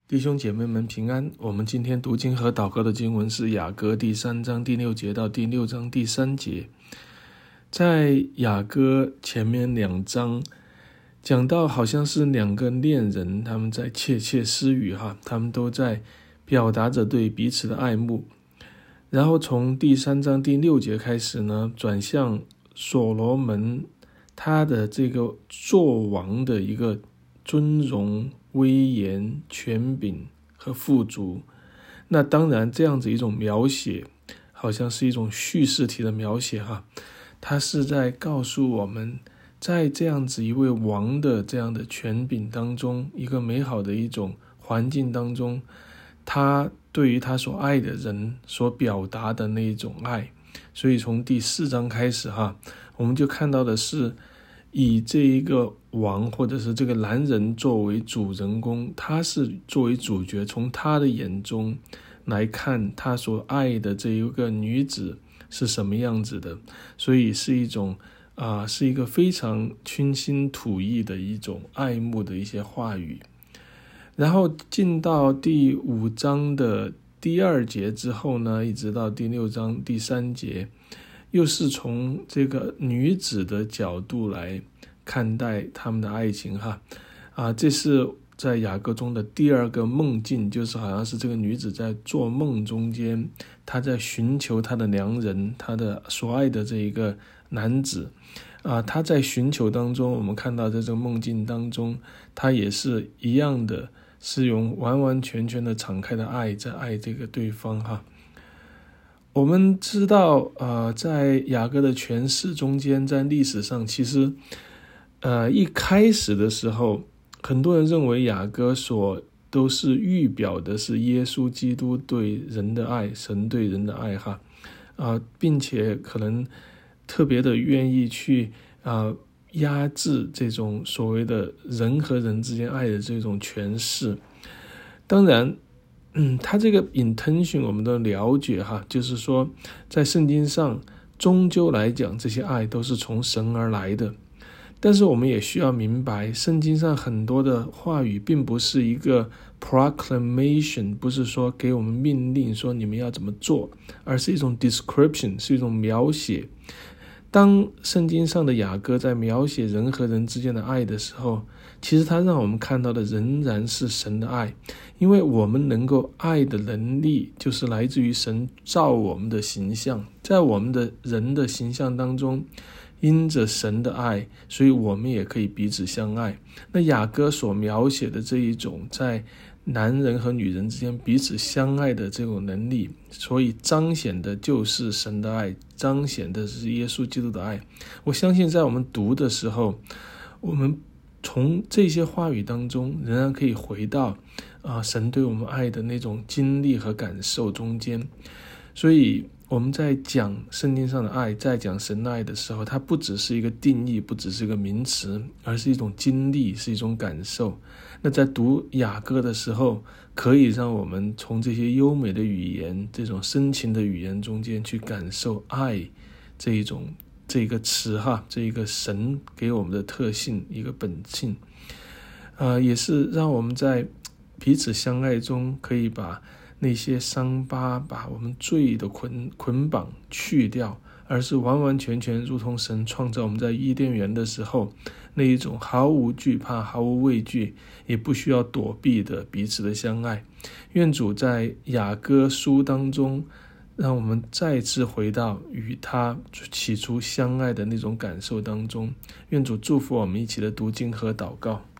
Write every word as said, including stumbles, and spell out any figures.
弟兄姐妹们平安。我们今天读经和祷告的经文是雅歌第三章第六节到第六章第三节。在雅歌前面两章讲到好像是两个恋人，他们在窃窃私语哈，他们都在表达着对彼此的爱慕。然后从第三章第六节开始呢，转向所罗门他的这个作王的一个尊荣、威严、权柄和富足。那当然这样子一种描写好像是一种叙事体的描写哈，它是在告诉我们在这样子一位王的这样的权柄当中，一个美好的一种环境当中，他对于他所爱的人所表达的那一种爱。所以从第四章开始哈，我们就看到的是以这一个王或者是这个男人作为主人公，他是作为主角，从他的眼中来看他所爱的这一个女子是什么样子的。所以是一种啊、呃，是一个非常倾心吐意的一种爱慕的一些话语。然后进到第五章的第二节之后呢，一直到第六章第三节，又是从这个女子的角度来看待他们的爱情哈啊，这是在雅歌中的第二个梦境，就是好像是这个女子在做梦中间，她在寻求她的良人，她的所爱的这一个男子啊，她在寻求当中，我们看到在这个梦境当中，她也是一样的，是用完完全全的敞开的爱在爱这个对方哈。我们知道呃，在雅歌的诠释中间，在历史上其实呃一开始的时候，很多人认为雅歌所都是预表的是耶稣基督对人的爱，神对人的爱哈啊、呃，并且可能特别的愿意去啊、呃、压制这种所谓的人和人之间爱的这种诠释。当然嗯，他这个 intention 我们都了解哈，就是说在圣经上终究来讲，这些爱都是从神而来的。但是我们也需要明白，圣经上很多的话语并不是一个 proclamation， 不是说给我们命令说你们要怎么做，而是一种 description， 是一种描写。当圣经上的雅歌在描写人和人之间的爱的时候，其实它让我们看到的仍然是神的爱，因为我们能够爱的能力就是来自于神造我们的形象，在我们的人的形象当中，因着神的爱，所以我们也可以彼此相爱。那雅歌所描写的这一种在男人和女人之间彼此相爱的这种能力，所以彰显的就是神的爱，彰显的是耶稣基督的爱。我相信在我们读的时候，我们从这些话语当中仍然可以回到、呃、神对我们爱的那种经历和感受中间。所以我们在讲圣经上的爱，在讲神的爱的时候，它不只是一个定义，不只是一个名词，而是一种经历，是一种感受。那在读雅歌的时候，可以让我们从这些优美的语言，这种深情的语言中间去感受爱这一种这个词哈，这一个神给我们的特性，一个本性，呃，也是让我们在彼此相爱中可以把那些伤疤，把我们罪的捆捆绑去掉，而是完完全全如同神创造我们在伊甸园的时候那一种毫无惧怕、毫无畏惧，也不需要躲避的彼此的相爱。愿主在雅歌书当中，让我们再次回到与他起初相爱的那种感受当中。愿主祝福我们一起的读经和祷告。